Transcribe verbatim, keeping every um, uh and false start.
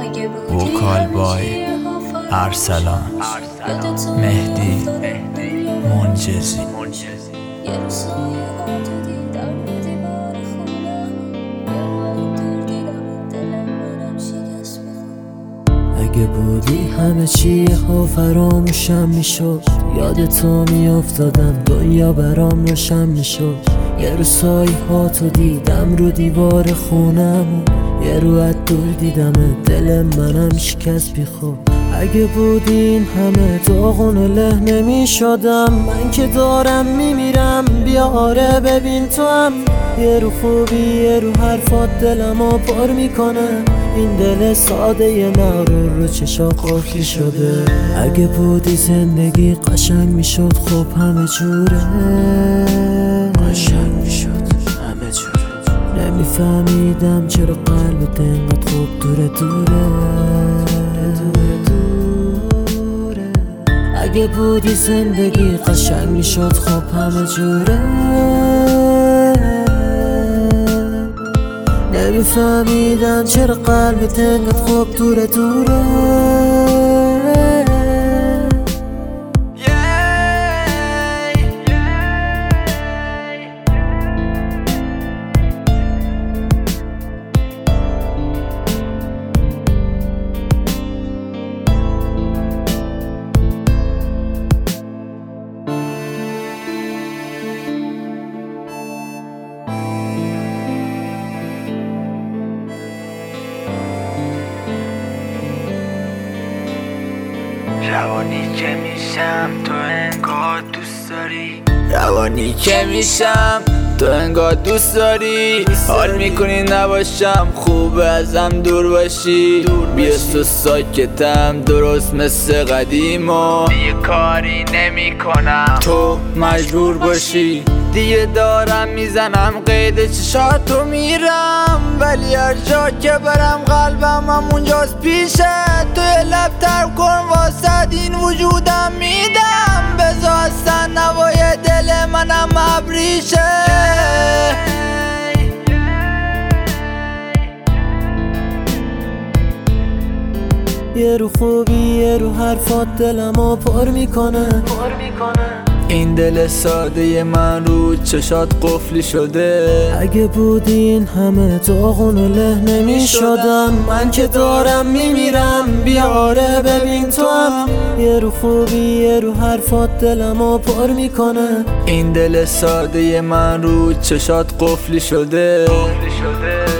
وکال بای ارسلان مهدی منجزی. اگه بودی همه چی ها فراموشم میشد، یاد تو میافتادم دنیا برام روشن میشد. یه رو سایه ها تو دیدم رو دیوار خونم، یه رو از دور دیدم دل منم شکست بی خود. اگه بودی این همه داغون و له نمیشدم، من که دارم میمیرم. بیا آره ببین تو هم یه رو خوبی، یه رو حرفات دلمو پر میکنه. این دل ساده ی مغرور رو چشا قفلی شده. اگه بودی زندگی قشنگ میشد، خب همه جوره قشنگ میشد همه جوره. نمیفهمیدم چرا قلبت انقدر خوب دوره دوره دوره. اگه بودی زندگی قشنگ میشد، خب همه جوره. نمیفهمیدم چرا قلبت انقدر خوب دوره دوره. روانی که میشم تو انگار دوست داری، روانی که میشم تو انگار دوست داری. حال میکنی نباشم، خوب ازم دور باشی. بیا تو ساکتم درست مثل قدیم و دیگه کاری نمی کنم تو مجبور باشی. دیگه دارم میزنم قید چشاتو میرم، ولی هر جا که برم قلبم همونجاست پیشه. توی لب تر کن واسد این وجودم میدم، بذار اصلا نوای دل منم ابریشه. یه رو خوبی، یه رو حرفات دلمو پر میکنه. این دل ساده من رو چشات قفلی شده. اگه بودی این همه داغون و له نمیشدم، من که دارم میمیرم. بیا آره ببین تو هم یه رو خوبی، یه رو حرفات دلمو پر میکنه. این دل ساده من رو چشات قفلی شده.